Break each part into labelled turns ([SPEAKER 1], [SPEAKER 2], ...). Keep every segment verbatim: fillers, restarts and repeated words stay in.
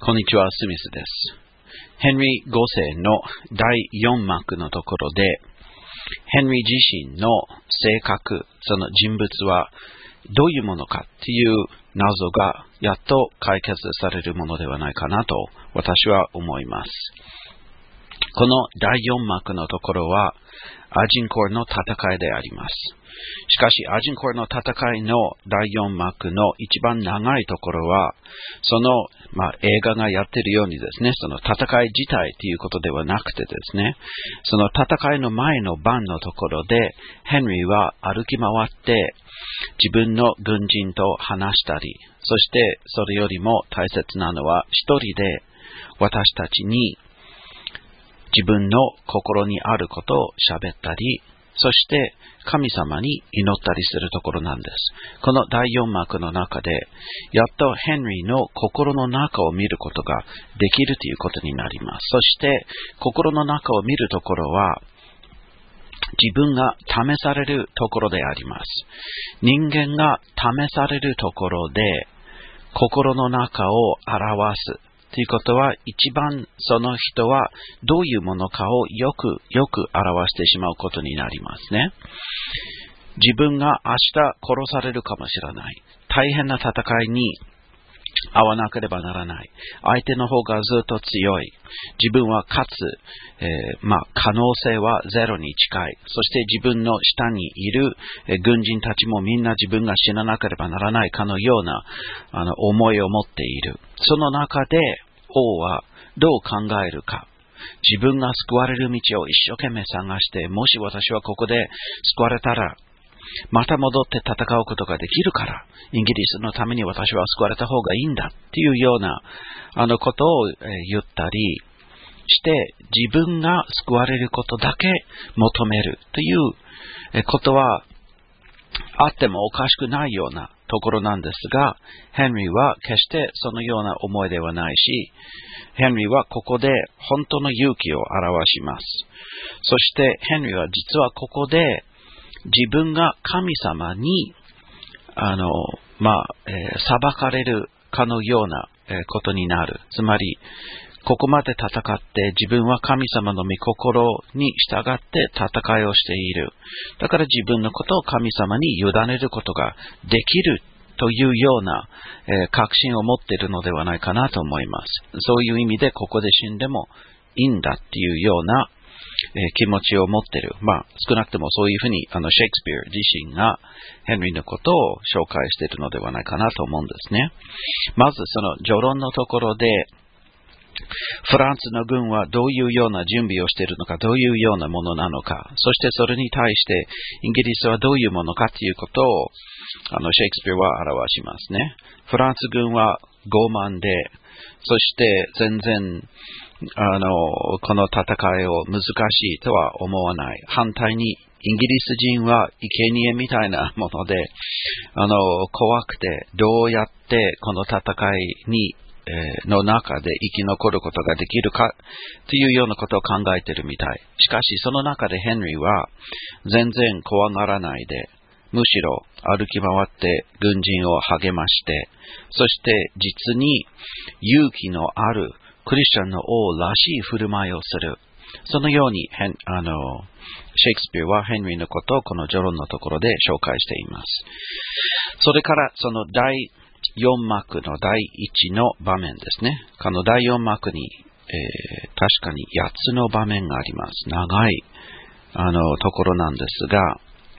[SPEAKER 1] こんにちは、スミスです。ヘンリーごせいのだいよん幕のところで、ヘンリー自身の性格、その人物はどういうものかっていう謎がやっと解決されるものではないかなと私は思います。このだいよん幕のところはアジンコールの戦いであります。しかし、アジンコールの戦いのだいよん幕の一番長いところは、その、まあ、映画がやっているようにですね、その戦い自体ということではなくてですね、その戦いの前の晩のところで、ヘンリーは歩き回って自分の軍人と話したり、そしてそれよりも大切なのは一人で私たちに自分の心にあることを喋ったり、そして神様に祈ったりするところなんです。このだいよん幕の中で、やっとヘンリーの心の中を見ることができるということになります。そして心の中を見るところは、自分が試されるところであります。人間が試されるところで、心の中を表す。ということは、一番その人はどういうものかをよくよく表してしまうことになりますね。自分が明日殺されるかもしれない。大変な戦いに遭わなければならない。相手の方がずっと強い。自分は勝つ。えー、まあ、可能性はゼロに近い。そして自分の下にいる、えー、軍人たちもみんな自分が死ななければならないかのようなあの思いを持っている。その中で王はどう考えるか。自分が救われる道を一生懸命探して、もし私はここで救われたら、また戻って戦うことができるから、イギリスのために私は救われた方がいいんだっていうようなあのことを言ったりして、自分が救われることだけ求めるということはあってもおかしくないようなところなんですが、ヘンリーは決してそのような思いではないし、ヘンリーはここで本当の勇気を表します。そしてヘンリーは実はここで自分が神様に、あの、まあ、えー、裁かれるかのような、えー、ことになる。つまり、ここまで戦って自分は神様の御心に従って戦いをしている。だから自分のことを神様に委ねることができるというような、えー、確信を持っているのではないかなと思います。そういう意味でここで死んでもいいんだっていうようなえー、気持ちを持っている。まあ、少なくともそういうふうに、あの、シェイクスピア自身がヘンリーのことを紹介しているのではないかなと思うんですね。まず、その序論のところで、フランスの軍はどういうような準備をしているのか、どういうようなものなのか、そしてそれに対してイギリスはどういうものかということを、あの、シェイクスピアは表しますね。フランス軍は傲慢で、そして全然、あの、この戦いを難しいとは思わない。反対に、イギリス人は生贄みたいなもので、あの、怖くて、どうやってこの戦いに、えー、の中で生き残ることができるか、というようなことを考えているみたい。しかし、その中でヘンリーは、全然怖がらないで、むしろ歩き回って軍人を励まして、そして実に勇気のあるクリスチャンの王らしい振る舞いをする。そのようにヘンあのシェイクスピアはヘンリーのことをこの序論のところで紹介しています。それからそのだいよん幕のだいいちの場面ですね。このだいよん幕に、えー、確かにやっつの場面があります。長いあのところなんですが、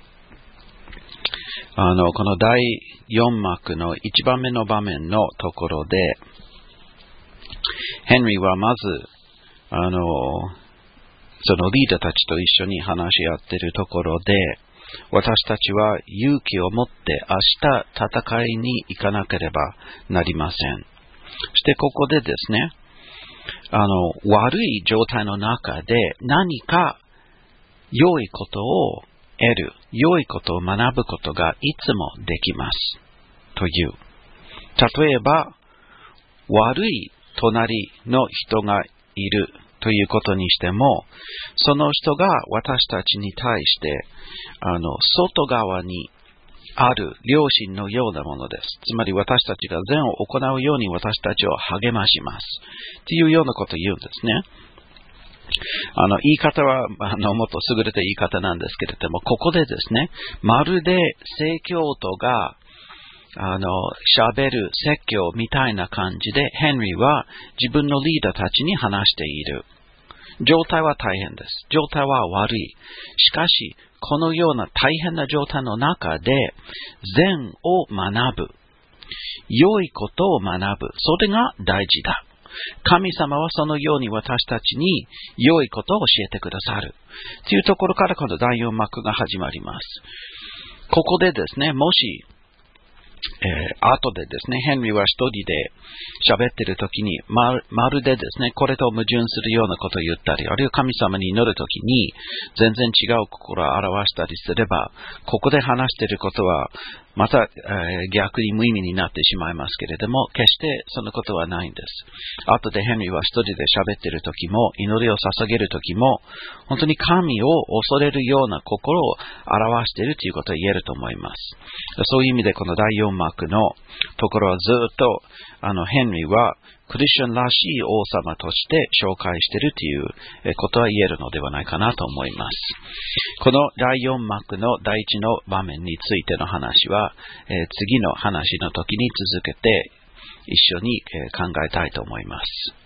[SPEAKER 1] あのこのだいよん幕のいちばんめの場面のところで、ヘンリーはまず、あの、そのリーダーたちと一緒に話し合っているところで、私たちは勇気を持って明日戦いに行かなければなりません。そしてここでですね、あの、悪い状態の中で何か良いことを得る、良いことを学ぶことがいつもできます。という。例えば、悪い隣の人がいるということにしても、その人が私たちに対して、あの、外側にある良心のようなものです。つまり私たちが善を行うように私たちを励まします。っていうようなことを言うんですね。あの、言い方は、あの、もっと優れた言い方なんですけれども、ここでですね、まるで聖教徒が、あの、喋る説教みたいな感じで、ヘンリーは自分のリーダーたちに話している。状態は大変です。状態は悪い。しかし、このような大変な状態の中で、善を学ぶ。良いことを学ぶ。それが大事だ。神様はそのように私たちに良いことを教えてくださる。というところからこのだいよん幕が始まります。ここでですね、もし、えー、後でですね、ヘンリーは一人で喋っているときに、ま、まるでですね、これと矛盾するようなことを言ったり、あるいは神様に祈るときに、全然違う心を表したりすれば、ここで話していることは、また、えー、逆に無意味になってしまいますけれども、決してそのことはないんです。後でヘンリーは一人で喋っているときも、祈りを捧げるときも、本当に神を恐れるような心を表しているということを言えると思います。そういう意味でこのだいよん幕のところはずっと、あの、ヘンリーはクリスチャンらしい王様として紹介しているということは言えるのではないかなと思います。このだいよん幕の第一の場面についての話は、えー、次の話の時に続けて一緒に考えたいと思います。